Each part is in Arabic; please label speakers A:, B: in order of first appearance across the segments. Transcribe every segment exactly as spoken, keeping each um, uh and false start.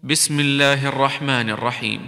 A: بسم الله الرحمن الرحيم.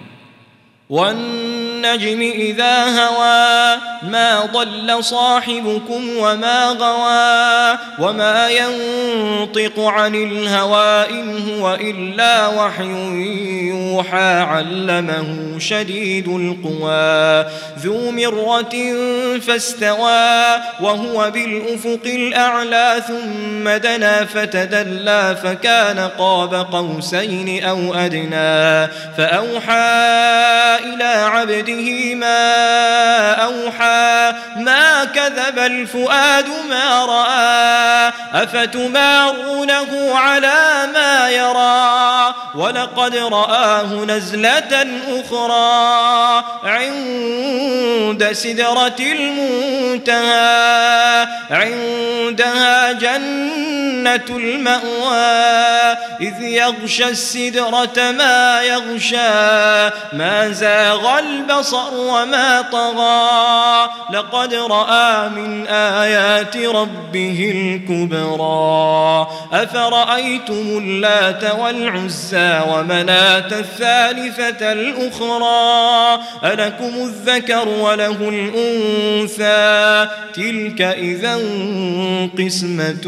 B: والنجم إذا هوى ما ضل صاحبكم وما غوى وما ينطق عن الهوى إن هو إلا وحي يوحى علمه شديد القوى ذو مرة فاستوى وهو بالأفق الأعلى ثم دنا فتدلى فكان قاب قوسين أو أدنى فأوحى إلى عبده ما أوحى ما كذب الفؤاد ما رأى أفتمارونه على ما يرى ولقد رآه نزلة أخرى عند سدرة المنتهى عندها جنة المأوى إذ يغشى السدرة ما يغشى ما زاغ البصر وما طغى لقد رأى من آيات ربه الكبرى أفرأيتم اللات والعزى ومناة الثالثة الأخرى ألكم الذكر وله الأنثى تلك إذا قسمة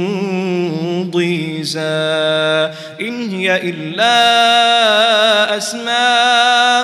B: ضيزى إن هي إلا أسماء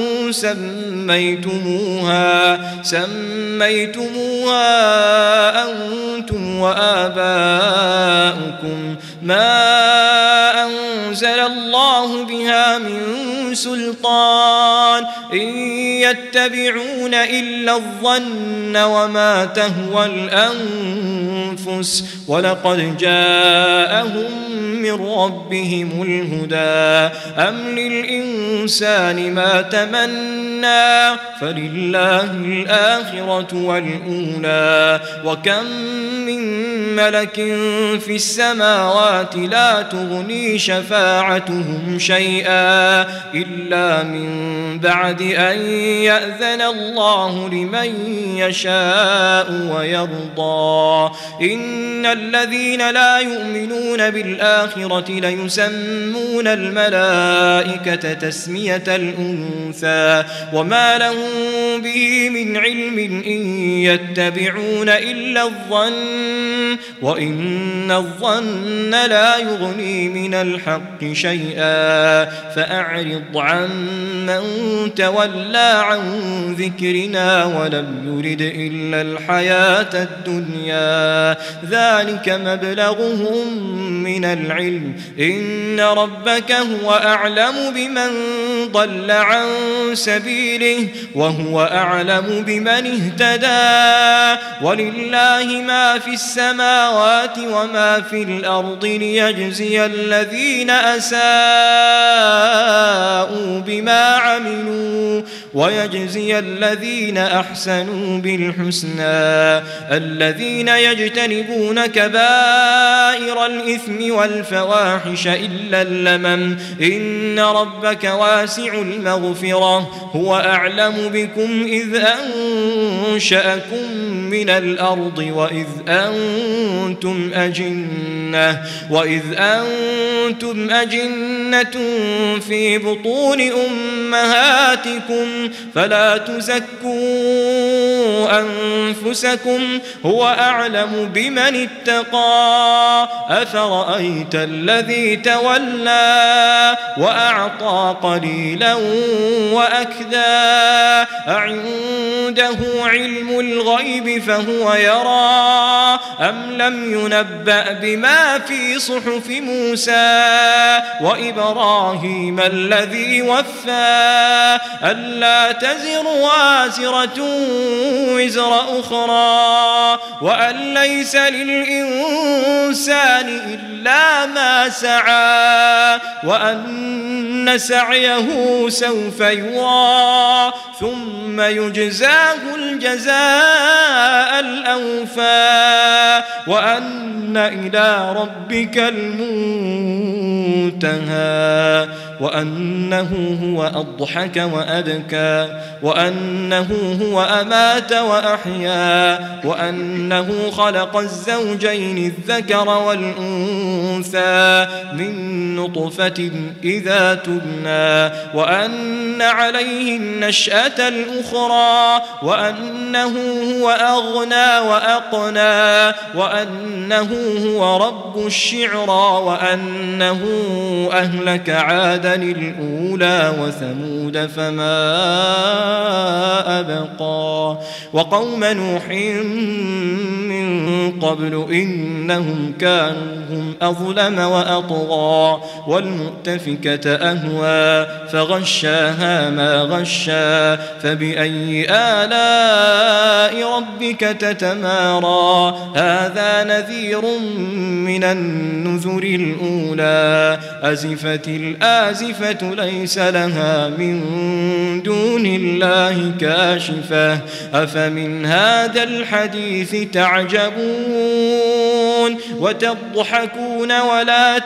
B: سميتموها سميتموها أنتم وآباؤكم ما أنزل الله بها من سلطان إن يتبعون إلا الظن وما تهوى الأنفس ولقد جاءهم من ربهم الهدى أم للإنسان ما تمنى فلله الآخرة والأولى وكم من ملك في السماوات لا تغني شفاعتهم شيئا إلا من بعد أن يأذن الله لمن يشاء ويرضى إن الذين لا يؤمنون بالآخرة ليسمون الملائكة تسمية الأنثى وما لهم به من علم إن يتبعون إلا الظن وإن الظن لا يغني من الحق شيئا فأعرض عن من تولى عن ذكرنا ولم يرد إلا الحياة الدنيا ذلك مبلغهم من العلم إن ربك هو أعلم بمن ضل عن سبيله وهو أعلم بمن اهتدى ولله ما في السماوات وما في الأرض ليجزي الذين أساءوا بما عملوا ويجزي الذين أحسنوا بالحسنى الذين يجتنبون كبائر الإثم والفواحش إلا اللمم إن ربك واسع المغفرة هو أعلم بكم إذ أنشأكم من الأرض وإذ أنتم أجنة وإذ أنتم أجنة في بطون أمهاتكم فلا تزكوا أنفسكم هو أعلم بمن اتقى أفرأيت الذي تولى وأعطى قليلا وأكدى أعنده علم الغيب فهو يرى أم لم ينبأ بما في صحف موسى وإبراهيم الذي وفى ألا تزر وازرة وزر أخرى وأن ليس للإنسان إلا ما سعى وأن سعيه سوف يرى ثم يجزاه الجزاء الأوفى وأن إلى ربك المنتهى وأنه هو أضحك وأبكى وأنه هو أمات وأحيا وأنه خلق الزوجين الذكر والأنثى من نطفة إذا تبنى وأن عليه النشأة الأخرى وأنه هو أغنى وأقنى وأنه هو رب الشعرى وأنه أهلك عادا الأولى وثمود فما أبقى وقوم نوح من قبل إنهم كانوا هم أظلم وأطغى والمؤتفكة أهوى فغشاها ما غشى فبأي آلاء ربك تتمارى هذا نذير من النذر الأولى أزفت الآزفة ليس لها من دون الله كاشفة أفمن هذا الحديث تعجبون وتضحكون ولا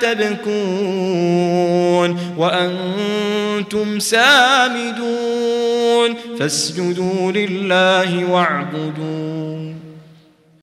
B: تبكون وأنتم سامدون فاسجدوا لله واعبدون